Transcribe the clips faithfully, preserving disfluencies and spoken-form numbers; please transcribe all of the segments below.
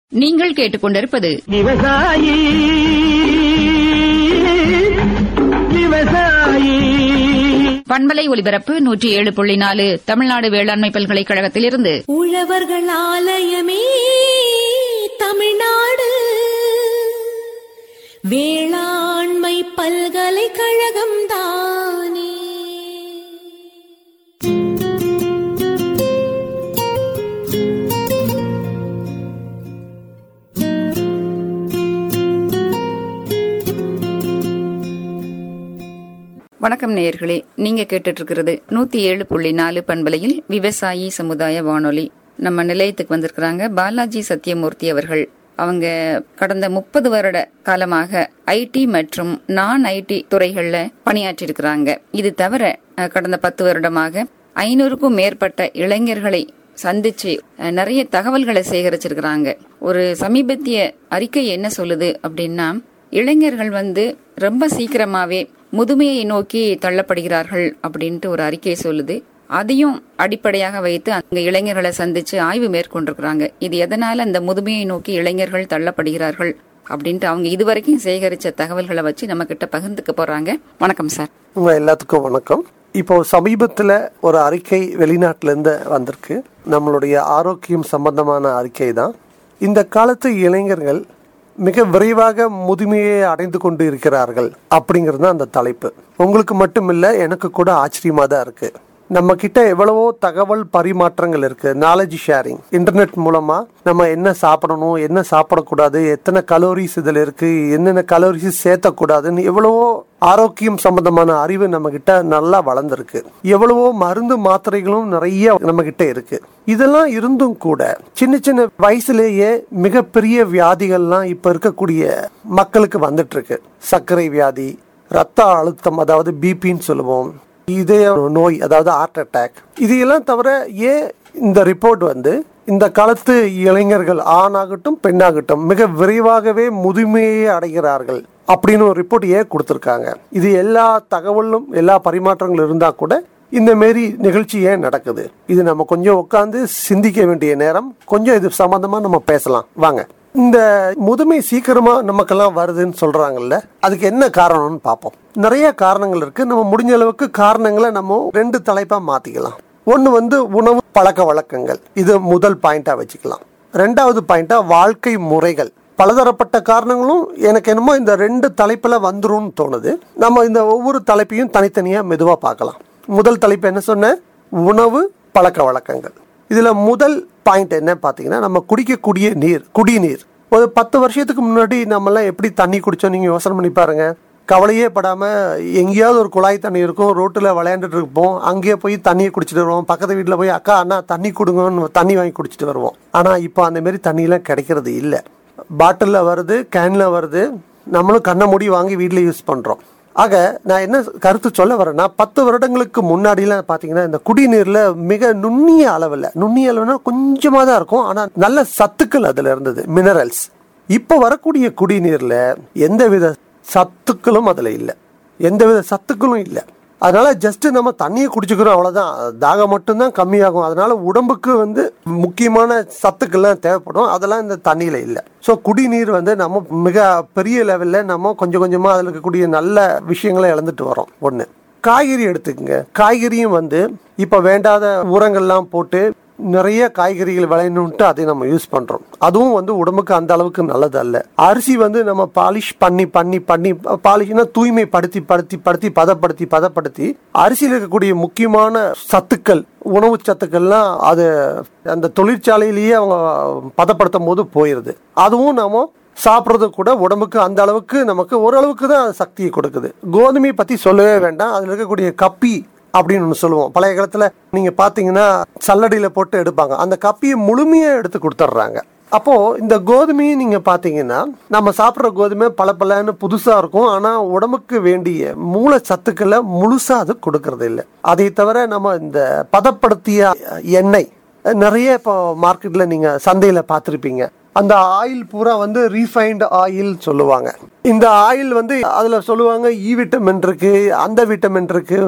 நீங்கள் கேட்டுக்கொண்டிருப்பது விவசாயி விவசாயி பண்பலை ஒலிபரப்பு நூற்றி ஏழு புள்ளி நாலு தமிழ்நாடு வேளாண்மை பல்கலைக்கழகத்திலிருந்து உழவர்கள் ஆலயமே தமிழ்நாடு வேளாண்மை பல்கலைக்கழகம் தானே. வணக்கம் நேயர்களே, நீங்க கேட்டுட்டு இருக்கிறது நூத்தி ஏழு புள்ளி நாலு பண்பலையில் விவசாயி சமுதாய வானொலி. நம்ம நிலையத்துக்கு வந்திருக்கிறாங்க பாலாஜி சத்யமூர்த்தி அவர்கள். அவங்க கடந்த முப்பது வருட காலமாக ஐடி மற்றும் நான் ஐடி துறைகள்ல பணியாற்றி இருக்கிறாங்க. இது தவிர கடந்த பத்து வருடமாக ஐநூறுக்கும் மேற்பட்ட இளைஞர்களை சந்திச்சு நிறைய தகவல்களை சேகரிச்சிருக்கிறாங்க. ஒரு சமீபத்திய அறிக்கை என்ன சொல்லுது அப்படின்னா, இளைஞர்கள் வந்து ரொம்ப சீக்கிரமாவே முதுமையை நோக்கி தள்ளப்படுகிறார்கள் அப்படின்ட்டு ஒரு அறிக்கை சொல்லுது. அதையும் அடிப்படையாக வைத்து அங்க இளைஞர்களை சந்திச்சு ஆய்வு மேற்கொண்டிருக்கிறாங்க. இது எதனால அந்த முதுமையை நோக்கி இளைஞர்கள் தள்ளப்படுகிறார்கள் அப்படின்ட்டு அவங்க இதுவரைக்கும் சேகரிச்ச தகவல்களை வச்சு நம்ம கிட்ட பகிர்ந்துக்க போறாங்க. வணக்கம் சார். உங்க எல்லாத்துக்கும் வணக்கம். இப்போ சமீபத்துல ஒரு அறிக்கை வெளிநாட்டுல இருந்து வந்திருக்கு. நம்மளுடைய ஆரோக்கியம் சம்பந்தமான அறிக்கை தான். இந்த காலத்து இளைஞர்கள் மிக விரைவாக முதுமையை அடைந்து கொண்டு இருக்கிறார்கள் அப்படிங்கிறது தான் அந்த தலைப்பு. உங்களுக்கு மட்டும் இல்லை, எனக்கு கூட ஆச்சரியமா தான் இருக்கு. நம்ம கிட்ட எவ்வளவோ தகவல் பரிமாற்றங்கள் இருக்கு, நாலேஜ் ஷேரிங். இன்டர்நெட் மூலமா நம்ம என்ன சாப்பிடணும், என்ன சாப்பிடக்கூடாது, எத்தனை கலோரிஸ் இதுல இருக்கு, என்னென்ன கலோரிஸ் சேர்த்தக்கூடாதுன்னு எவ்வளவோ ஆரோக்கியம் சம்பந்தமான அறிவு நம்ம கிட்ட நல்லா வளர்ந்துருக்கு. எவ்வளவோ மருந்து மாத்திரைகளும் நிறைய நம்ம கிட்ட இருக்கு. இதெல்லாம் இருந்தும் கூட சின்ன சின்ன வயசுலேயே மிகப்பெரிய வியாதிகள்லாம் இப்ப இருக்கக்கூடிய மக்களுக்கு வந்துட்டு இருக்கு. சர்க்கரை வியாதி, ரத்த அழுத்தம், அதாவது பிபின்னு சொல்லுவோம், இதய நோய், அதாவது ஹார்ட் அட்டாக். இதையெல்லாம் தவிர ஏன் இந்த ரிப்போர்ட் வந்து இந்த காலத்து இளைஞர்கள் ஆணாகட்டும் பெண்ணாகட்டும் மிக விரைவாகவே முதுமையை அடைகிறார்கள் அப்படின்னு ஒரு ரிப்போர்ட் ஏன் கொடுத்துருக்காங்க. இது எல்லா தகவலும் எல்லா பரிமாற்றங்களும் இருந்தா கூட இந்த மாரி நிகழ்ச்சி ஏன் நடக்குது? இது நம்ம கொஞ்சம் உட்காந்து சிந்திக்க வேண்டிய நேரம். கொஞ்சம் இது சம்பந்தமா நம்ம பேசலாம் வாங்க. இந்த முதுமை சீக்கிரமா நமக்கெல்லாம் வருதுன்னு சொல்றாங்கல்ல, அதுக்கு என்ன காரணம்னு பார்ப்போம். நிறைய காரணங்கள் இருக்கு. நம்ம முடிஞ்ச அளவுக்கு காரணங்களை நம்ம ரெண்டு தலைப்பா மாத்திக்கலாம். ஒன்னு வந்து உணவு பழக்க வழக்கங்கள், இது முதல் பாயிண்டா வச்சுக்கலாம். ரெண்டாவது பாயிண்டா வாழ்க்கை முறைகள். பலதரப்பட்ட காரணங்களும் எனக்கு என்னமோ இந்த ரெண்டு தலைப்புல வந்துரும்னு தோணுது. நம்ம இந்த ஒவ்வொரு தலைப்பையும் தனித்தனியா மெதுவா பார்க்கலாம். முதல் தலைப்பு என்ன சொன்ன, உணவு பழக்க வழக்கங்கள். இதுல முதல் பாயிண்ட் என்ன பாத்தீங்கன்னா, நம்ம குடிக்கக்கூடிய நீர், குடிநீர். ஒரு பத்து வருஷத்துக்கு முன்னாடி நம்ம எல்லாம் எப்படி தண்ணி குடிச்சோம் நீங்க யோசனை பண்ணி பாருங்க. கவலையே படாம எங்கேயாவது ஒரு குழாய் தண்ணி இருக்கும், ரோட்டுல விளையாண்டுட்டு இருப்போம், அங்கேயே போய் தண்ணியை குடிச்சிட்டு வருவோம். பக்கத்து வீட்டுல போய் அக்கா அண்ணா தண்ணி கொடுங்கன்னு தண்ணி வாங்கி குடிச்சிட்டு வருவோம். ஆனா இப்போ அந்த மாதிரி தண்ணி எல்லாம் கிடைக்கிறது இல்லை. பாட்டில்ல வருது, கேன்ல வருது, நம்மளும் கண்ணை மூடி வாங்கி வீட்டுல யூஸ் பண்றோம். ஆக நான் என்ன கருத்து சொல்ல வரேன்னா, பத்து வருடங்களுக்கு முன்னாடிலாம் பாத்தீங்கன்னா இந்த குடிநீர்ல மிக நுண்ணிய அளவில், நுண்ணிய அளவுனா கொஞ்சமா தான் இருக்கும், ஆனா நல்ல சத்துக்கள் அதுல இருந்தது, மினரல்ஸ். இப்ப வரக்கூடிய குடிநீர்ல எந்தவித சத்துக்களும் அதுல இல்லை, எந்தவித சத்துக்களும் இல்லை. அதனால ஜஸ்ட் நம்ம தண்ணியை குடிச்சுக்கிறோம், அவ்வளவுதான். தாகம் மட்டும்தான் கம்மியாகும். அதனால உடம்புக்கு வந்து முக்கியமான சத்துக்கள்லாம் தேவைப்படும், அதெல்லாம் இந்த தண்ணியில இல்லை. ஸோ குடிநீர் வந்து நம்ம மிக பெரிய லெவல்ல நம்ம கொஞ்சம் கொஞ்சமா அதில் இருக்கக்கூடிய நல்ல விஷயங்களை இழந்துட்டு வரோம். ஒண்ணு. காய்கறி எடுத்துக்கங்க. காய்கறியும் வந்து இப்ப வேண்டாத உரங்கள்லாம் போட்டு நிறைய காய்கறிகள் விளையணும்ட்டு அதை நம்ம யூஸ் பண்றோம். அதுவும் வந்து உடம்புக்கு அந்த அளவுக்கு நல்லது அல்ல. அரிசி வந்து நம்ம பாலிஷ் பண்ணி பண்ணி பண்ணி, பாலிஷ்னா தூய்மை படுத்தி படுத்தி படுத்தி பதப்படுத்தி பதப்படுத்தி அரிசியில் இருக்கக்கூடிய முக்கியமான சத்துக்கள், உணவு சத்துக்கள்லாம் அது அந்த தொழிற்சாலையிலேயே அவங்க பதப்படுத்தும் போது போயிருது. அதுவும் நாம சாப்பிட்றது கூட உடம்புக்கு அந்த அளவுக்கு நமக்கு ஓரளவுக்கு தான் சக்தியை கொடுக்குது. கோதுமை பத்தி சொல்லவே வேண்டாம். அதுல இருக்கக்கூடிய கப்பி அப்படின்னு ஒன்று சொல்லுவோம். பழைய காலத்துல நீங்க பாத்தீங்கன்னா சல்லடியில போட்டு எடுப்பாங்க, அந்த கப்பியை முழுமையா எடுத்து கொடுத்துட்றாங்க. அப்போ இந்த கோதுமையை நீங்க பாத்தீங்கன்னா, நம்ம சாப்பிட்ற கோதுமை பல பலன்னு புதுசா இருக்கும், ஆனா உடம்புக்கு வேண்டிய மூல சத்துக்களை முழுசா அது கொடுக்கறது இல்லை. அதை தவிர நம்ம இந்த பதப்படுத்திய எண்ணெய் நிறைய இப்போ மார்க்கெட்ல நீங்க சந்தையில பார்த்துருப்பீங்க. அந்த ஆயில் பூரா வந்து ரீஃபைண்ட் ஆயில் சொல்லுவாங்க. இந்த ஆயில் வந்து அதுல சொல்லுவாங்க இ விட்டமின் இருக்கு, அந்த விட்டமின் இருக்கு.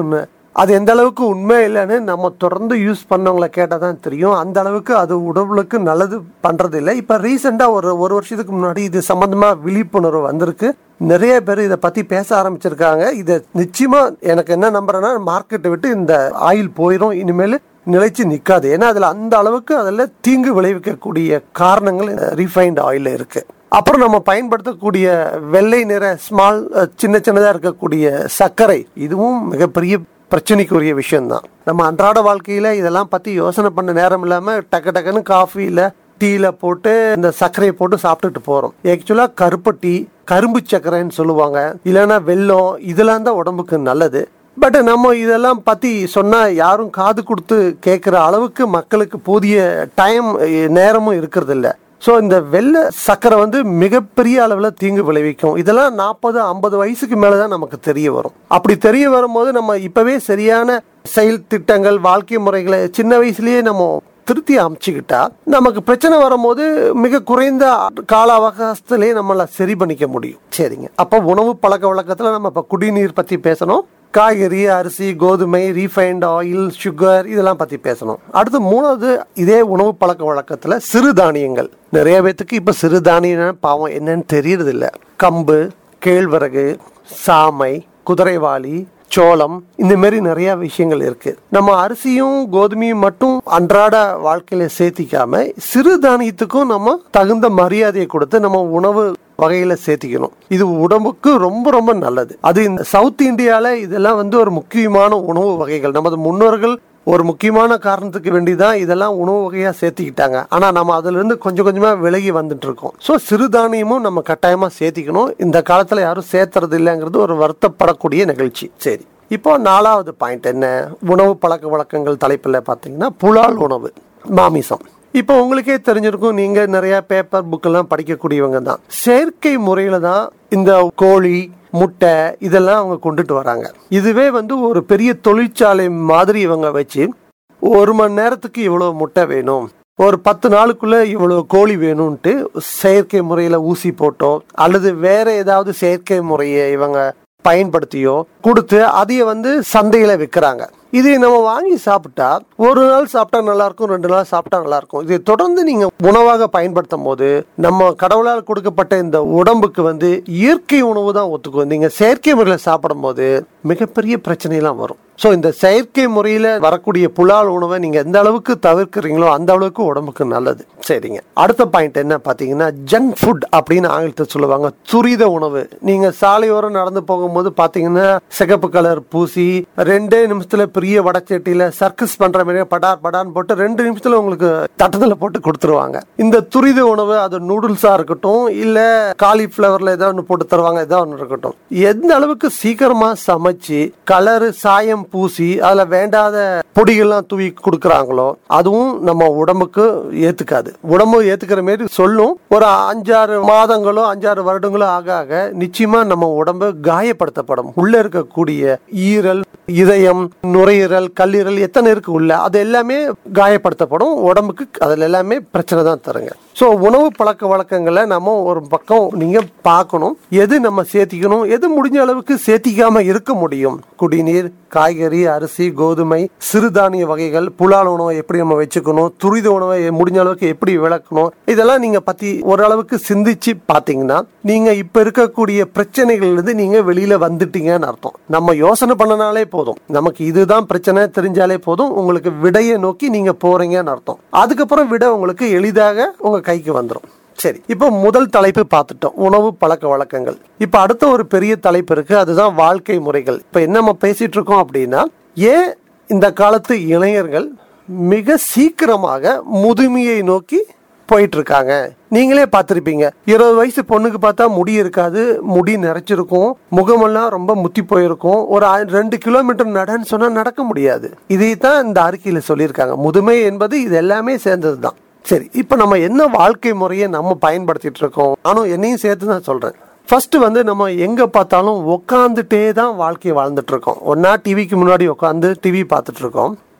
அது எந்த அளவுக்கு உண்மை இல்லைன்னு நம்ம தொடர்ந்து யூஸ் பண்ணவங்களை கேட்டால் தான் தெரியும். அந்த அளவுக்கு அது உடம்புக்கு நல்லது பண்ணுறது இல்லை. இப்போ ரீசெண்டாக ஒரு ஒரு வருஷத்துக்கு முன்னாடி இது சம்மந்தமாக விழிப்புணர்வு வந்திருக்கு. நிறைய பேர் இதை பற்றி பேச ஆரம்பிச்சிருக்காங்க. இதை நிச்சயமாக எனக்கு என்ன நம்புறேன்னா, மார்க்கெட்டை விட்டு இந்த ஆயில் போயிடும், இனிமேல் நிலைச்சு நிற்காது. ஏன்னா அதில் அந்த அளவுக்கு அதில் தீங்கு விளைவிக்கக்கூடிய காரணங்கள் ரீஃபைண்ட் ஆயில் இருக்குது. அப்புறம் நம்ம பயன்படுத்தக்கூடிய வெள்ளை நிற ஸ்மால் சின்ன சின்னதாக இருக்கக்கூடிய சர்க்கரை, இதுவும் மிகப்பெரிய பிரச்சனைக்குரிய விஷயம்தான். நம்ம அன்றாட வாழ்க்கையில் இதெல்லாம் பற்றி யோசனை பண்ண நேரம் இல்லாமல் டக்கு டக்குன்னு காஃபியில் டீல போட்டு இந்த சர்க்கரையை போட்டு சாப்பிட்டுட்டு போகிறோம். ஆக்சுவலாக கருப்பு டீ, கரும்பு சர்க்கரைன்னு சொல்லுவாங்க, இல்லைன்னா வெல்லம், இதெல்லாம் தான் உடம்புக்கு நல்லது. பட் நம்ம இதெல்லாம் பற்றி சொன்னால் யாரும் காது கொடுத்து கேட்குற அளவுக்கு மக்களுக்கு போதிய டைம் நேரமும் இருக்கிறது இல்லை. ஸோ இந்த வெள்ளை சர்க்கரை வந்து மிகப்பெரிய அளவில் தீங்கு விளைவிக்கும். இதெல்லாம் நாற்பது ஐம்பது வயசுக்கு மேலே தான் நமக்கு தெரிய வரும். அப்படி தெரிய வரும்போது நம்ம இப்போவே சரியான செயல் திட்டங்கள், வாழ்க்கை முறைகளை சின்ன வயசுலேயே நம்ம திருத்தி அமைச்சுக்கிட்டா நமக்கு பிரச்சனை வரும்போது மிக குறைந்த கால அவகாசத்திலே நம்மளை சரி பண்ணிக்க முடியும். சரிங்க, அப்போ உணவு பழக்க வழக்கத்தில் நம்ம இப்போ குடிநீர் பற்றி பேசணும், காய்கறி, அரிசி, கோதுமை, ரீஃபைண்ட் ஆயில், சுகர், இதெல்லாம் பற்றி பேசணும். அடுத்து மூணாவது, இதே உணவு பழக்க வழக்கத்தில் சிறுதானியங்கள். நிறைய பேத்துக்கு இப்போ சிறுதானியம் பாவம் என்னன்னு தெரியறது இல்லை. கம்பு, கேழ்வரகு, சாமை, குதிரைவாளி, சோளம், இந்த மாதிரி நிறைய விஷயங்கள் இருக்கு. நம்ம அரிசியும் கோதுமையும் மட்டும் அன்றாட வாழ்க்கையில சேர்த்திக்காம சிறுதானியத்துக்கும் நம்ம தகுந்த மரியாதையை கொடுத்து நம்ம உணவு வகையில சேர்த்திக்கணும். இது உடம்புக்கு ரொம்ப ரொம்ப நல்லது. அது இந்த சவுத் இந்தியால இதெல்லாம் வந்து ஒரு முக்கியமான உணவு வகைகள். நமது முன்னோர்கள் ஒரு முக்கியமான காரணத்துக்கு வேண்டிதான் இதெல்லாம் உணவு வகையா சேர்த்திக்கிட்டாங்க. ஆனா நம்ம அதுல இருந்து கொஞ்சம் கொஞ்சமா விலகி வந்துட்டு இருக்கோம். ஸோ சிறுதானியமும் நம்ம கட்டாயமா சேர்த்திக்கணும். இந்த காலத்துல யாரும் சேர்த்துறது இல்லைங்கிறது ஒரு வருத்தப்படக்கூடிய நிகழ்ச்சி. சரி, இப்போ நாலாவது பாயிண்ட் என்ன, உணவு பழக்க வழக்கங்கள் தலைப்பில் பார்த்தீங்கன்னா புலால் உணவு, மாமிசம். இப்போ உங்களுக்கே தெரிஞ்சிருக்கும், நீங்க நிறைய பேப்பர் புக்கெல்லாம் படிக்கக்கூடியவங்க தான். செயற்கை முறையில தான் இந்த கோழி, முட்டை இதெல்லாம் அவங்க கொண்டுட்டு வராங்க. இதுவே வந்து ஒரு பெரிய தொழிற்சாலை மாதிரி இவங்க வச்சு ஒரு மணி நேரத்துக்கு இவ்வளவு முட்டை வேணும், ஒரு பத்து நாளுக்குள்ள இவ்வளவு கோழி வேணும்ட்டு செயற்கை முறையில ஊசி போட்டோ அல்லது வேற ஏதாவது செயற்கை முறையை இவங்க பயன்படுத்தியோ கொடுத்து அதைய வந்து சந்தையில விற்கிறாங்க. இதை நம்ம வாங்கி சாப்பிட்டா ஒரு நாள் சாப்பிட்டா நல்லா இருக்கும், ரெண்டு நாள் சாப்பிட்டா நல்லா இருக்கும். இதை தொடர்ந்து நீங்க உணவாக பயன்படுத்தும் போது நம்ம கடவுளால் கொடுக்கப்பட்ட இந்த உடம்புக்கு வந்து இயற்கை உணவு தான் ஒத்துக்கும். நீங்க செயற்கை முறையில சாப்பிடும் போது மிகப்பெரிய பிரச்சனைலாம் வரும். ஸோ இந்த செயற்கை முறையில வரக்கூடிய புலால் உணவை நீங்க எந்த அளவுக்கு தவிர்க்கிறீங்களோ அந்த அளவுக்கு உடம்புக்கு நல்லது. சரிங்க, அடுத்த பாயிண்ட் என்ன பாத்தீங்கன்னா ஜங்க் ஃபுட் அப்படின்னு ஆங்கிலத்தில் சொல்லுவாங்க, துரித உணவு. நீங்க சாலையோரம் நடந்து போகும்போது பாத்தீங்கன்னா சிகப்பு கலர் பூசி ரெண்டே நிமிஷத்துல பெரிய வடச்சட்டியில சர்க்கஸ் பண்ற மாதிரி படார் படான்னு போட்டு ரெண்டு நிமிஷத்துல உங்களுக்கு தட்டத்துல போட்டு கொடுத்துருவாங்க. இந்த துரித உணவு, அது நூடுல்ஸா இருக்கட்டும், இல்ல காலிஃபிளவர்ல ஏதாவது ஒன்று போட்டு தருவாங்க, ஏதாவது ஒன்று இருக்கட்டும், எந்த அளவுக்கு சீக்கிரமா சமைச்சு கலரு சாயம் பூசி அதுல வேண்டாத பொடிகள்லாம் தூவி கொடுக்கறாங்களோ அதுவும் நம்ம உடம்புக்கு ஏத்துக்காது. உடம்பு ஏத்துக்கிற மாதிரி சொல்லும். ஒரு அஞ்சாறு மாதங்களோ அஞ்சாறு வருடங்களோ ஆக ஆக நிச்சயமா நம்ம உடம்பு காயப்படுத்தப்படும். உள்ள இருக்கக்கூடிய ஈரல், இதயம், நுரையீரல், கல்லீரல் எத்தனை இருக்கு உள்ள, அது எல்லாமே காயப்படுத்தப்படும். உடம்புக்கு அதுல எல்லாமே பிரச்சனை தான் தருங்க. ஸோ உணவு பழக்க வழக்கங்களை நம்ம ஒரு பக்கம் நீங்க பார்க்கணும். எது நம்ம சேர்த்திக்கணும், எது முடிஞ்ச அளவுக்கு சேர்த்திக்காம இருக்க முடியும். குடிநீர், காய்கறி, அரிசி, கோதுமை, சிறுதானிய வகைகள், புலால் உணவை எப்படி நம்ம வச்சுக்கணும், துரித உணவை முடிஞ்ச அளவுக்கு எப்படி விளக்கணும், இதெல்லாம் நீங்க பத்தி ஓரளவுக்கு சிந்திச்சு பாத்தீங்கன்னா நீங்க இப்ப இருக்கக்கூடிய பிரச்சனைகள் இருந்து நீங்க வெளியில வந்துட்டீங்கன்னு அர்த்தம். நம்ம யோசனை பண்ணனாலே போதும், நமக்கு இதுதான் பிரச்சனை தெரிஞ்சாலே போதும், உங்களுக்கு விடையை நோக்கி நீங்க போறீங்கன்னு அர்த்தம். அதுக்கப்புறம் விட உங்களுக்கு எளிதாக உங்க கைக்கு வந்துடும். சரி, இப்போ முதல் தலைப்பு பார்த்துட்டோம், உணவு பழக்க வழக்கங்கள். இப்போ அடுத்த ஒரு பெரிய தலைப்பு இருக்கு, அதுதான் வாழ்க்கை முறைகள். இப்போ என்ன நம்ம பேசிட்டு இருக்கோம் அப்படின்னா, ஏன் இந்த காலத்து இளைஞர்கள் மிக சீக்கிரமாக முதுமையை நோக்கி போயிட்டு இருக்காங்க. நீங்களே பார்த்திருப்பீங்க, இருபது வயசு பொண்ணுக்கு பார்த்தா முடி இருக்காது, முடி நிறைச்சிருக்கும், முகமெல்லாம் ரொம்ப முத்தி போயிருக்கும், ஒரு ரெண்டு கிலோமீட்டர் நடன்னு சொன்னா நடக்க முடியாது. இதைத்தான் இந்த அறிக்கையில சொல்லியிருக்காங்க. முதுமை என்பது இது எல்லாமே சேர்ந்தது தான். சரி, இப்ப நம்ம என்ன வாழ்க்கை முறையை நம்ம பயன்படுத்திட்டு இருக்கோம், நானும் என்னையும் சேர்த்து தான் சொல்றேன். ஃபர்ஸ்ட் வந்து நம்ம எங்க பார்த்தாலும் உட்காந்துட்டே தான் வாழ்க்கையை வாழ்ந்துட்டு இருக்கோம். ஒன்னா டிவிக்கு முன்னாடி உட்காந்து டிவி பார்த்துட்டு இருக்கோம்,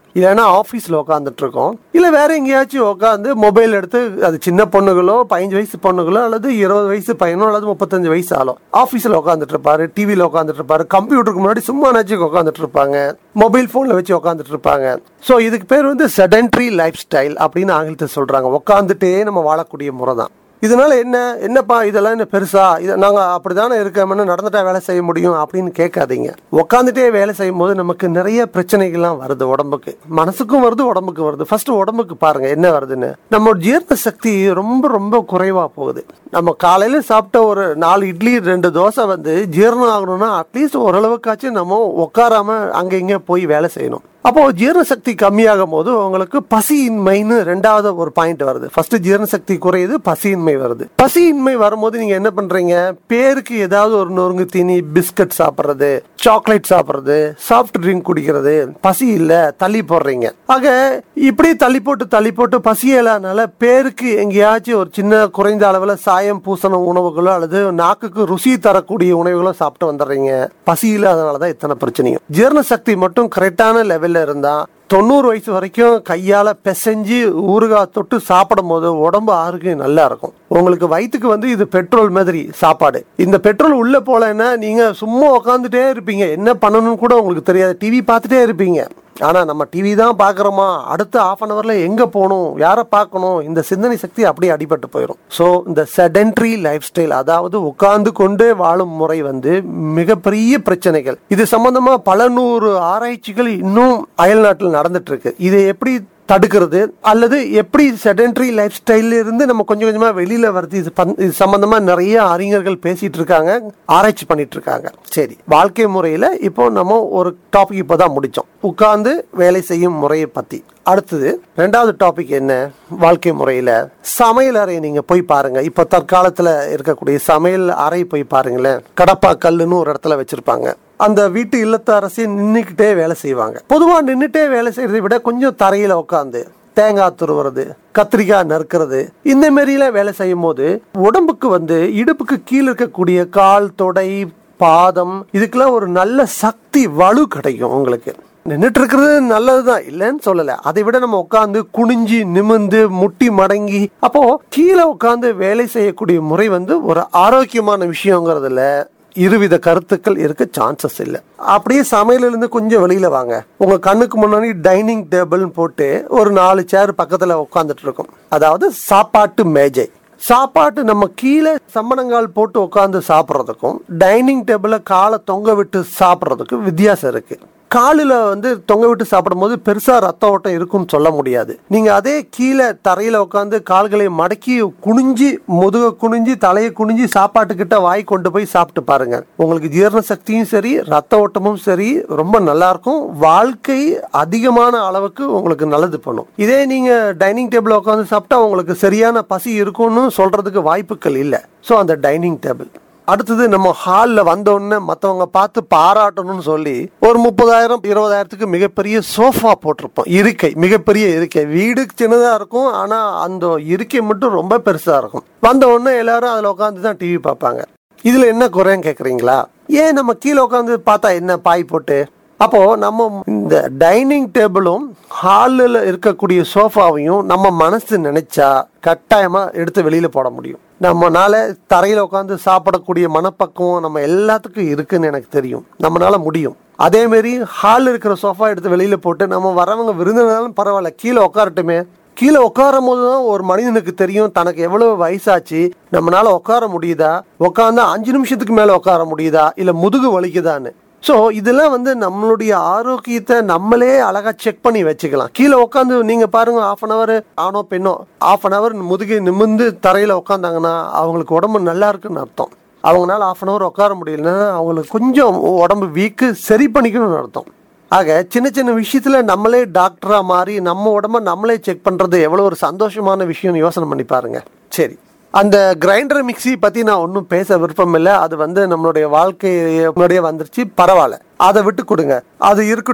இல்லைன்னா ஆஃபீஸில் உட்காந்துட்டு இருக்கோம், இல்லை வேற எங்கேயாச்சும் உட்காந்து மொபைல் எடுத்து, அது சின்ன பொண்ணுகளோ பதினஞ்சு வயசு பொண்ணுகளோ அல்லது இருபது வயசு பையனோ அல்லது முப்பத்தஞ்சு வயசு ஆளோ ஆஃபீஸில் உட்காந்துட்டு இருப்பாரு, டிவியில் உட்காந்துட்டு இருப்பாரு, கம்ப்யூட்டருக்கு முன்னாடி சும்மா நினச்சி உட்காந்துட்டு இருப்பாங்க, மொபைல் ஃபோனில் வச்சு உட்காந்துட்டு இருப்பாங்க. ஸோ இதுக்கு பேர் வந்து செடென்ட்ரி லைஃப் ஸ்டைல் அப்படின்னு ஆங்கிலத்தில் சொல்கிறாங்க. உட்காந்துட்டே நம்ம வாழக்கூடிய முறை தான். இதனால என்ன என்னப்பா இதெல்லாம் என்ன பெருசா, இதை நாங்கள் அப்படிதானே இருக்கோம்னு நடந்துட்டா வேலை செய்ய முடியும் அப்படின்னு கேட்காதீங்க. உட்காந்துட்டே வேலை செய்யும் போது நமக்கு நிறைய பிரச்சனைகள்லாம் வருது, உடம்புக்கு மனசுக்கும் வருது உடம்புக்கு வருது. ஃபர்ஸ்ட் உடம்புக்கு பாருங்க என்ன வருதுன்னு. நம்ம ஜீரண சக்தி ரொம்ப ரொம்ப குறைவா போகுது. நம்ம காலையில சாப்பிட்ட ஒரு நாலு இட்லி ரெண்டு தோசை வந்து ஜீரணம் ஆகணும்னா அட்லீஸ்ட் ஓரளவுக்காச்சும் நம்ம உட்காராம அங்க இங்க போய் வேலை செய்யணும். அப்போ ஜீரண சக்தி கம்மியாகும் போது உங்களுக்கு பசியின்மைன்னு ரெண்டாவது ஒரு பாயிண்ட் வருது. ஃபர்ஸ்ட் ஜீரண சக்தி குறையுது, பசியின்மை வருது. பசியின்மை வரும்போது நீங்க என்ன பண்றீங்க, பேருக்கு ஏதாவது ஒரு நொறுங்கு தீனி, பிஸ்கட் சாப்பிட்றது, சாக்லேட் சாப்பிட்றது, சாஃப்ட் ட்ரிங்க் குடிக்கிறது, பசி இல்ல தள்ளி போடுறீங்க. ஆக இப்படி தள்ளி போட்டு தள்ளி போட்டு பசியலானால பேருக்கு எங்கேயாச்சும் ஒரு சின்ன குறைந்த அளவுல சாயம் பூசண உணவுகளோ அல்லது நாக்குக்கு ருசி தரக்கூடிய உணவுகளோ சாப்பிட்டு வந்துடுறீங்க. பசி இல்லாதனாலதான் இத்தனை பிரச்சனையும். ஜீரண சக்தி மட்டும் கரெக்டான லெவல் இருந்தா தொண்ணூறு வயசு வரைக்கும் கையால பிசைஞ்சு ஊறுகாய் தொட்டு சாப்பிடும் போது உடம்பு ஆரோக்கியம் நல்லா இருக்கும். உங்களுக்கு வயிற்றுக்கு வந்து இது பெட்ரோல் மாதிரி சாப்பாடு. இந்த பெட்ரோல் உள்ள போலன்னா நீங்க சும்மா உட்காந்துட்டே இருப்பீங்க, என்ன பண்ணணும்னு கூட உங்களுக்கு தெரியாது, டிவி பார்த்துட்டே இருப்பீங்க. ஆனா நம்ம டிவி தான் பாக்குறோமா, அடுத்த ஹாஃப் அன் அவர்ல எங்க போகணும், யாரை பார்க்கணும், இந்த சிந்தனை சக்தி அப்படியே அடிபட்டு போயிடும். ஸோ இந்த செடென்ட்ரி லைஃப் ஸ்டைல், அதாவது உட்கார்ந்து கொண்டே வாழும் முறை வந்து மிகப்பெரிய பிரச்சனைகள். இது சம்பந்தமா பல நூறு ஆராய்ச்சிகள் இன்னும் அயல் நாட்டில் நடந்துட்டு இருக்கு. இதை எப்படி தடுக்கிறது அல்லது எப்படி செடென்ட்ரி லைஃப் ஸ்டைல இருந்து நம்ம கொஞ்சம் கொஞ்சமா வெளியில வருது, இது இது சம்பந்தமா நிறைய அறிஞர்கள் பேசிட்டு இருக்காங்க, ஆராய்ச்சி பண்ணிட்டு இருக்காங்க. சரி, வாழ்க்கை முறையில இப்போ நம்ம ஒரு டாபிக் இப்போதான் முடிச்சோம், உட்கார்ந்து வேலை செய்யும் முறையை பத்தி. அடுத்தது ரெண்டாவது டாபிக் என்ன, வாழ்க்கை முறையில சமையல் அறை நீங்க போய் பாருங்க. இப்ப தற்காலத்துல இருக்கக்கூடிய சமையல் அறை போய் பாருங்களேன். கடப்பா கல்லுன்னு ஒரு இடத்துல வச்சிருப்பாங்க. அந்த வீட்டு இல்லத்தரசி நின்னுக்கிட்டே வேலை செய்வாங்க. பொதுவா நின்னுட்டே வேலை செய்யறதை விட கொஞ்சம் தரையில உட்காந்து தேங்காய் துருவுறது, கத்திரிக்காய் நறுக்கிறது, இந்த மாதிரில வேலை செய்யும் போது உடம்புக்கு வந்து இடுப்புக்கு கீழே இருக்கக்கூடிய கால், தொடை, பாதம் இதுக்கெல்லாம் ஒரு நல்ல சக்தி வலு கிடைக்கும். உங்களுக்கு நின்றுட்டு இருக்கிறது நல்லதுதான், இல்லைன்னு சொல்லல. அதை விட நம்ம உட்காந்து குனிஞ்சு நிமிந்து முட்டி மடங்கி அப்போ கீழே உட்காந்து வேலை செய்யக்கூடிய முறை வந்து ஒரு ஆரோக்கியமான விஷயங்கிறதுல இருவித கருத்துக்கள் இருக்க சான்சஸ் இல்லை. அப்படியே சமையல இருந்து கொஞ்சம் வெளியில வாங்க. உங்க கண்ணுக்கு முன்னாடி டைனிங் டேபிள் போட்டு ஒரு நாலு சேர் பக்கத்துல உட்காந்துட்டு இருக்கும், அதாவது சாப்பாட்டு மேஜை. சாப்பாட்டு நம்ம கீழே சம்மணங்கால் போட்டு உட்காந்து சாப்பிட்றதுக்கும் டைனிங் டேபிள்ல காலை தொங்க விட்டு சாப்பிட்றதுக்கும் வித்தியாசம் இருக்கு. காலில் வந்து தொங்க விட்டு சாப்பிடும் போது பெருசா ரத்த ஓட்டம் இருக்குன்னு சொல்ல முடியாது. நீங்க அதே கீழே தரையில உட்காந்து கால்களை மடக்கி குனிஞ்சி முதுக குனிஞ்சி தலையை குனிஞ்சி சாப்பாட்டுக்கிட்ட வாய் கொண்டு போய் சாப்பிட்டு பாருங்க. உங்களுக்கு ஜீரண சக்தியும் சரி ரத்த ஓட்டமும் சரி ரொம்ப நல்லா இருக்கும். வாழ்க்கை அதிகமான அளவுக்கு உங்களுக்கு நல்லது பண்ணும். இதே நீங்க டைனிங் டேபிள் உட்காந்து சாப்பிட்டா உங்களுக்கு சரியான பசி இருக்கும்னு சொல்றதுக்கு வாய்ப்புகள் இல்லை. ஸோ அந்த டைனிங் டேபிள். அடுத்தது நம்ம ஹாலில் வந்தோடனே மற்றவங்க பார்த்து பாராட்டணும்னு சொல்லி ஒரு முப்பதாயிரம் இருபதாயிரத்துக்கு மிகப்பெரிய சோஃபா போட்டிருப்போம். இருக்கை, மிகப்பெரிய இருக்கை. வீடு சின்னதாக இருக்கும், ஆனால் அந்த இருக்கை மட்டும் ரொம்ப பெருசாக இருக்கும். வந்த உடனே எல்லாரும் அதில் உட்காந்து தான் டிவி பார்ப்பாங்க. இதில் என்ன குறைன்னு கேட்குறீங்களா? ஏன் நம்ம கீழே உட்காந்து பார்த்தா என்ன பாய் போட்டு? அப்போ நம்ம இந்த டைனிங் டேபிளும் ஹாலில் இருக்கக்கூடிய சோஃபாவையும் நம்ம மனசு நினைச்சா கட்டாயமா எடுத்து வெளியில போட முடியும். நம்மனால தரையில உட்காந்து சாப்பிடக்கூடிய மனப்பக்குவம் நம்ம எல்லாத்துக்கும் இருக்குன்னு எனக்கு தெரியும், நம்மளால முடியும். அதே மாதிரி ஹால் இருக்கிற சோஃபா எடுத்து வெளியில போட்டு நம்ம வரவங்க விருந்தினாலும் பரவாயில்ல கீழே உட்காரட்டுமே. கீழே உட்காரும் போதுதான் ஒரு மனிதனுக்கு தெரியும் தனக்கு எவ்வளவு வயசாச்சு, நம்மளால உட்கார முடியுதா, உட்காந்து அஞ்சு நிமிஷத்துக்கு மேல உட்கார முடியுதா, இல்ல முதுகு வலிக்குதான்னு. ஸோ இதெல்லாம் வந்து நம்மளுடைய ஆரோக்கியத்தை நம்மளே அழகா செக் பண்ணி வச்சுக்கலாம். கீழே உட்காந்து நீங்க பாருங்க, ஆஃப் அன் அவர் ஆனோ பெண்ணோ ஆஃப் அன் அவர் முதுகை நிமிர்ந்து தரையில உட்காந்தாங்கன்னா அவங்களுக்கு உடம்பு நல்லா இருக்குன்னு அர்த்தம். அவங்களால ஆஃப் அன் அவர் உட்கார முடியலன்னா அவங்களுக்கு கொஞ்சம் உடம்பு வீக்கு சரி பண்ணிக்கணும்னு அர்த்தம். ஆக சின்ன சின்ன விஷயத்துல நம்மளே டாக்டரா மாறி நம்ம உடம்ப நம்மளே செக் பண்றது எவ்வளவு ஒரு சந்தோஷமான விஷயம்னு யோசனை பண்ணி பாருங்க. சரி, அந்த கிரைண்டர் மிக்சி பத்தி நான் ஒன்றும் பேச விருப்பம் இல்லை. அது வந்து நம்மளுடைய வாழ்க்கையோடய வந்துருச்சு, பரவாயில்ல, அதை விட்டு கொடுங்க, அது இருக்கட்டும்.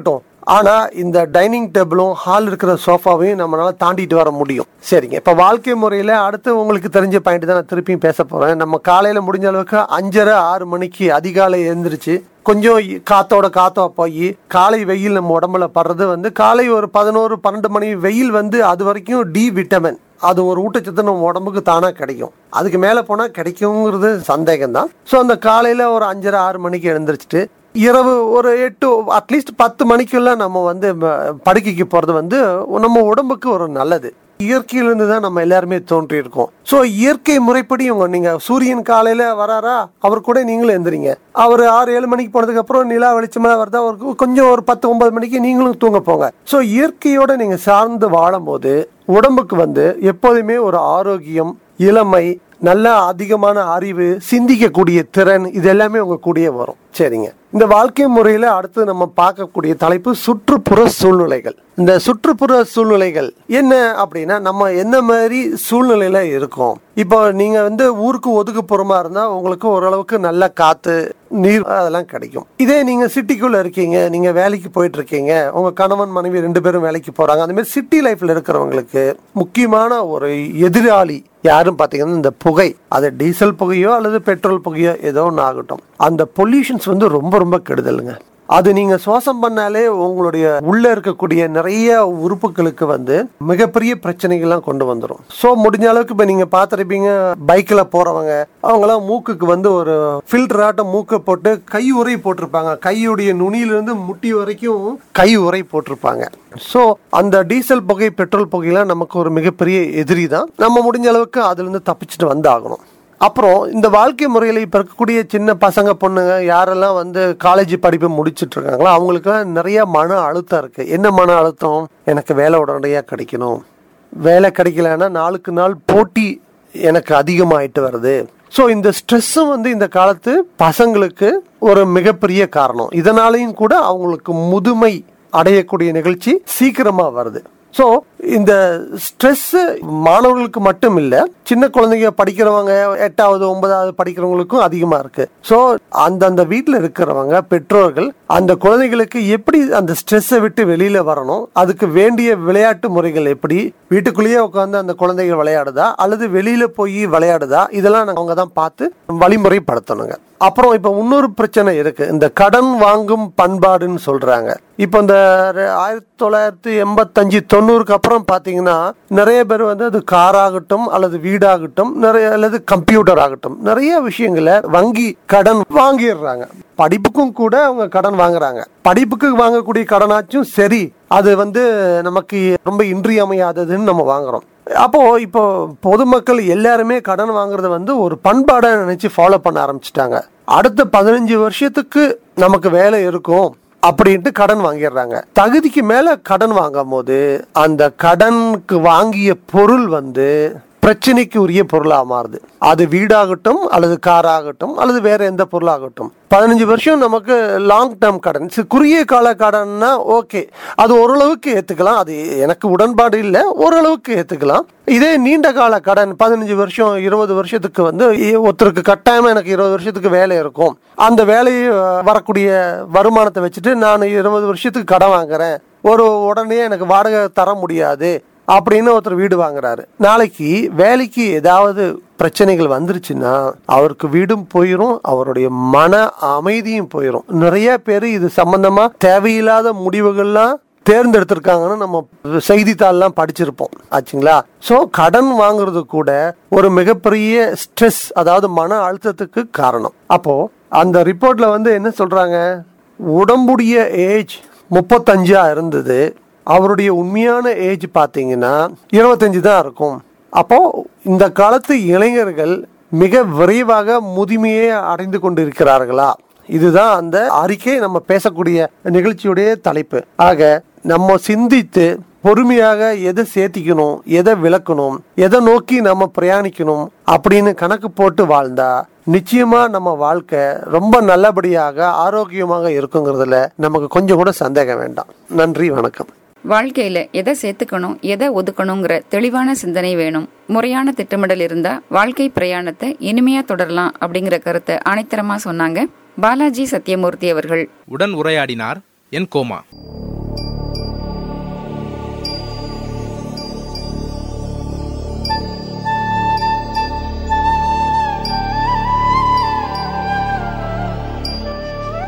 ஆனா இந்த டைனிங் டேபிளும் ஹால் இருக்கிற சோஃபாவையும் நம்மளால தாண்டிட்டு வர முடியும். சரிங்க, இப்ப வாழ்க்கை முறையில அடுத்து உங்களுக்கு தெரிஞ்ச பாயிண்ட் தான் நான் திருப்பியும் பேச போறேன். நம்ம காலையில முடிஞ்ச அளவுக்கு அஞ்சரை ஆறு மணிக்கு அதிகாலை எழுந்திரிச்சு கொஞ்சம் காத்தோட காத்தோ போய் காலை வெயில் நம்ம உடம்புல படுறது வந்து காலை ஒரு பதினோரு பன்னெண்டு மணி வெயில் வந்து அது வரைக்கும் டி விட்டமின் அது ஒரு ஊட்டச்சத்து நம்ம உடம்புக்கு தானா கிடைக்கும். அதுக்கு மேல போனா கிடைக்குங்கிறது சந்தேகம் தான். ஸோ அந்த காலையில ஒரு அஞ்சரை ஆறு மணிக்கு எழுந்திரிச்சிட்டு இரவு ஒரு எட்டு அட்லீஸ்ட் பத்து மணிக்குள்ள நம்ம வந்து படுக்கைக்கு போறது வந்து நம்ம உடம்புக்கு ஒரு நல்லது. இயற்கையிலிருந்து தான் நம்ம எல்லாருமே தோன்றி இருக்கோம். ஸோ இயற்கை முறைப்படி உங்க நீங்க சூரியன் காலையில வராரா அவர் கூட நீங்களும் எந்திரிங்க. அவர் ஆறு ஏழு மணிக்கு போனதுக்கு அப்புறம் நிலா வெளிச்சமா வருதா அவருக்கு கொஞ்சம் ஒரு பத்து ஒன்பது மணிக்கு நீங்களும் தூங்க போங்க. ஸோ இயற்கையோட நீங்க சார்ந்து வாழும் போது உடம்புக்கு வந்து எப்போதுமே ஒரு ஆரோக்கியம், இளமை, நல்ல அதிகமான அறிவு, சிந்திக்கக்கூடிய திறன் இது எல்லாமே உங்க கூடயே வரும். சரிங்க, இந்த வாழ்க்கை முறையில அடுத்து நம்ம பார்க்கக்கூடிய தலைப்பு சுற்றுப்புற சூழ்நிலைகள். இந்த சுற்றுப்புற சூழ்நிலைகள் என்ன அப்படின்னா நம்ம என்ன மாதிரி சூழ்நிலையில இருக்கோம். இப்போ நீங்க வந்து ஊருக்கு ஒதுக்குப்புறமா இருந்தா உங்களுக்கு ஓரளவுக்கு நல்ல காத்து நீர் அதெல்லாம் கிடைக்கும். இதே நீங்க சிட்டிக்குள்ள இருக்கீங்க, நீங்க வேலைக்கு போயிட்டு இருக்கீங்க, உங்க கணவன் மனைவி ரெண்டு பேரும் வேலைக்கு போறாங்க, அந்த மாதிரி சிட்டி லைஃப்ல இருக்கிறவங்களுக்கு முக்கியமான ஒரு எதிராளி யாரும் பாத்தீங்கன்னா இந்த புகை. அது டீசல் புகையோ அல்லது பெட்ரோல் புகையோ ஏதோ ஒன்று ஆகட்டும், அந்த பொல்யூஷன்ஸ் வந்து ரொம்ப ரொம்ப கெடுதலுங்க. அது நீங்க சுவாசம் பண்ணாலே உங்களுடைய உள்ள இருக்கக்கூடிய நிறைய உறுப்புகளுக்கு வந்து மிகப்பெரிய பிரச்சனைகள்லாம் கொண்டு வந்துடும். ஸோ முடிஞ்ச அளவுக்கு இப்போ நீங்க பார்த்துருப்பீங்க பைக்ல போறவங்க அவங்களாம் மூக்குக்கு வந்து ஒரு ஃபில்டர் ஆட்டம் மூக்கை போட்டு கை உரை போட்டிருப்பாங்க. கையுடைய நுனியிலிருந்து முட்டி வரைக்கும் கை உரை போட்டிருப்பாங்க. ஸோ அந்த டீசல் புகை பெட்ரோல் புகையெல்லாம் நமக்கு ஒரு மிகப்பெரிய எதிரி தான். நம்ம முடிஞ்ச அளவுக்கு அதுல இருந்து தப்பிச்சுட்டு வந்து ஆகணும். அப்புறம் இந்த வாழ்க்கை முறையில் இப்போ இருக்கக்கூடிய சின்ன பசங்க பொண்ணுங்க யாரெல்லாம் வந்து காலேஜ் படிப்பு முடிச்சுட்டு இருக்காங்களோ அவங்களுக்குலாம் நிறைய மன அழுத்தம் இருக்கு. என்ன மன அழுத்தம்? எனக்கு வேலை உடனடியாக கிடைக்கணும், வேலை கிடைக்கலன்னா நாளுக்கு நாள் போட்டி எனக்கு அதிகமாயிட்டு வருது. ஸோ இந்த ஸ்ட்ரெஸ்ஸும் வந்து இந்த காலத்து பசங்களுக்கு ஒரு மிகப்பெரிய காரணம். இதனாலையும் கூட அவங்களுக்கு முதுமை அடையக்கூடிய நிகழ்ச்சி சீக்கிரமா வருது. ஸோ இந்த ஸ்ட்ரெஸ் மாணவர்களுக்கு மட்டும் இல்ல, சின்ன குழந்தைங்க படிக்கிறவங்க எட்டாவது ஒன்பதாவது படிக்கிறவங்களுக்கும் அதிகமா இருக்கு. ஸோ அந்தந்த வீட்டில் இருக்கிறவங்க பெற்றோர்கள் அந்த குழந்தைகளுக்கு எப்படி அந்த ஸ்ட்ரெஸ்ஸை விட்டு வெளியில வரணும், அதுக்கு வேண்டிய விளையாட்டு முறைகள் எப்படி, வீட்டுக்குள்ளேயே உட்காந்து அந்த குழந்தைகள் விளையாடுதா அல்லது வெளியில போய் விளையாடுதா, இதெல்லாம் அவங்க தான் பார்த்து வழிமுறைப்படுத்தணுங்க. அப்புறம் இப்ப இன்னொரு பிரச்சனை இருக்கு, இந்த கடன் வாங்கும் பண்பாடுன்னு சொல்றாங்க. இப்ப இந்த ஆயிரத்தி தொள்ளாயிரத்தி எண்பத்தஞ்சு தொண்ணூறுக்கு அப்புறம் பாத்தீங்கன்னா நிறைய பேர் வந்து அது கார் ஆகட்டும் அல்லது வீடாகட்டும் நிறைய அல்லது கம்ப்யூட்டர் ஆகட்டும் நிறைய விஷயங்களை வங்கி கடன் வாங்கிடுறாங்க. படிப்புக்கும் கூட அவங்க கடன் வாங்குறாங்க. படிப்புக்கு வாங்கக்கூடிய கடனாச்சும் சரி அது வந்து நமக்கு ரொம்ப இன்றியமையாததுன்னு நம்ம வாங்குறோம். அப்போ இப்போ பொதுமக்கள் எல்லாருமே கடன் வாங்குறத வந்து ஒரு பண்பாடை நினைச்சு ஃபாலோ பண்ண ஆரம்பிச்சுட்டாங்க. அடுத்த பதினஞ்சு வருஷத்துக்கு நமக்கு வேலை இருக்கும் அப்படின்ட்டு கடன் வாங்கிடுறாங்க. தகுதிக்கு மேல கடன் வாங்கும் போது அந்த கடனுக்கு வாங்கிய பொருள் வந்து பிரச்சனைக்கு உரிய பொருளா மாறுது. அது வீடாகட்டும் அல்லது கார் ஆகட்டும் அல்லது வேற எந்த பொருளாகட்டும். பதினஞ்சு வருஷம் நமக்கு லாங் டேர்ம் கடன், குறுகிய கால கடன்னா ஓகே, அது ஓரளவுக்கு ஏத்துக்கலாம், அது எனக்கு உடன்பாடு இல்லை, ஓரளவுக்கு ஏத்துக்கலாம். இதே நீண்ட கால கடன் பதினஞ்சு வருஷம் இருபது வருஷத்துக்கு வந்து ஒருத்தருக்கு கட்டாயமா எனக்கு இருபது வருஷத்துக்கு வேலை இருக்கும், அந்த வேலையை வரக்கூடிய வருமானத்தை வச்சுட்டு நான் இருபது வருஷத்துக்கு கடன் வாங்குறேன், ஒரு உடனே எனக்கு வாடகை தர முடியாது அப்படின்னு ஒருத்தர் வீடு வாங்குறாரு. நாளைக்கு வேலைக்கு ஏதாவது பிரச்சனைகள் வந்துருச்சுன்னா அவருக்கு வீடும் போயிரும், அவருடைய மன அமைதியும் போயிரும். நிறைய பேர் இது சம்பந்தமா தேவையில்லாத முடிவுகள்லாம் தேர்ந்தெடுத்திருக்காங்கன்னு நம்ம செய்தித்தாள்லாம் படிச்சிருப்போம் ஆச்சுங்களா. சோ கடன் வாங்குறது கூட ஒரு மிகப்பெரிய ஸ்ட்ரெஸ், அதாவது மன அழுத்தத்துக்கு காரணம். அப்போ அந்த ரிப்போர்ட்ல வந்து என்ன சொல்றாங்க, உடம்புடைய ஏஜ் முப்பத்தஞ்சா இருந்தது, அவருடைய உண்மையான ஏஜ் பாத்தீங்கன்னா இருபத்தஞ்சு தான் இருக்கும். அப்போ இந்த காலத்து இளைஞர்கள் மிக விரைவாக முதுமையை அடைந்து கொண்டு இருக்கிறார்களா? இதுதான் அந்த அறிக்கை, நம்ம பேசக்கூடிய நிகழ்ச்சியுடைய தலைப்பு. ஆக நம்ம சிந்தித்து பொறுமையாக எதை சேர்த்திக்கணும், எதை விளக்கணும், எதை நோக்கி நம்ம பிரயாணிக்கணும் அப்படின்னு கணக்கு போட்டு வாழ்ந்தா நிச்சயமா நம்ம வாழ்க்கை ரொம்ப நல்லபடியாக ஆரோக்கியமாக இருக்குங்கிறதுல நமக்கு கொஞ்சம் கூட சந்தேகம் வேண்டாம். நன்றி, வணக்கம். வாழ்க்கையில எதை சேர்த்துக்கணும் எதை ஒதுக்கணுங்கிற தெளிவான சிந்தனை வேணும். முறையான திட்டமிடல் இருந்தா வாழ்க்கை பிரயாணத்தை இனிமையா தொடரலாம் அப்படிங்கிற கருத்தை ஆணித்தரமா சொன்னாங்க பாலாஜி சத்தியமூர்த்தி அவர்கள். உடன் உரையாடினார் என் கோமா.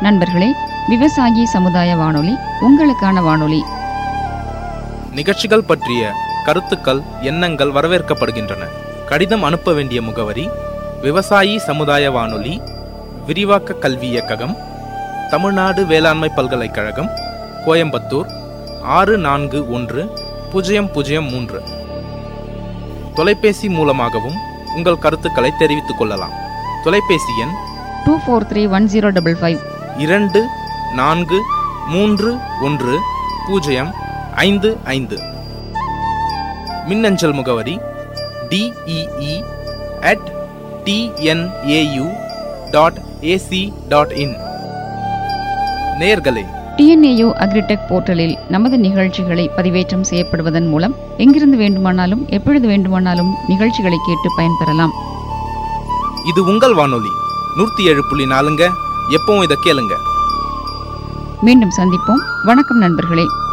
நண்பர்களே, விவசாயி சமுதாய வானொலி உங்களுக்கான வானொலி. நிகழ்ச்சிகள் பற்றிய கருத்துக்கள், எண்ணங்கள் வரவேற்கப்படுகின்றன. கடிதம் அனுப்ப வேண்டிய முகவரி: விவசாயி சமுதாய வானொலி, விரிவாக்க கல்வி இயக்ககம், தமிழ்நாடு வேளாண்மை பல்கலைக்கழகம், கோயம்புத்தூர் ஆறு நான்கு ஒன்று பூஜ்ஜியம் பூஜ்ஜியம் மூன்று. தொலைபேசி மூலமாகவும் உங்கள் கருத்துக்களை தெரிவித்துக் கொள்ளலாம். தொலைபேசி எண் two four three one zero double five இரண்டு நான்கு மூன்று ஒன்று பூஜ்ஜியம் ஐந்து ஐந்து. மின்னஞ்சல் முகவரி DEE at TNAU dot AC dot in. நேயர்களே, டிஎன்ஏயு அக்ரிடெக் போர்ட்டலில் நமது நிகழ்ச்சிகளை பதிவேற்றம் செய்யப்படுவதன் மூலம் எங்கிருந்து வேண்டுமானாலும் எப்பொழுது வேண்டுமானாலும் நிகழ்ச்சிகளை கேட்டு பயன்பெறலாம். இது உங்கள் வானொலி நூற்றி ஏழு புள்ளி நாலுங்க. எப்பவும் இதை கேளுங்க. மீண்டும் சந்திப்போம். வணக்கம் நண்பர்களே.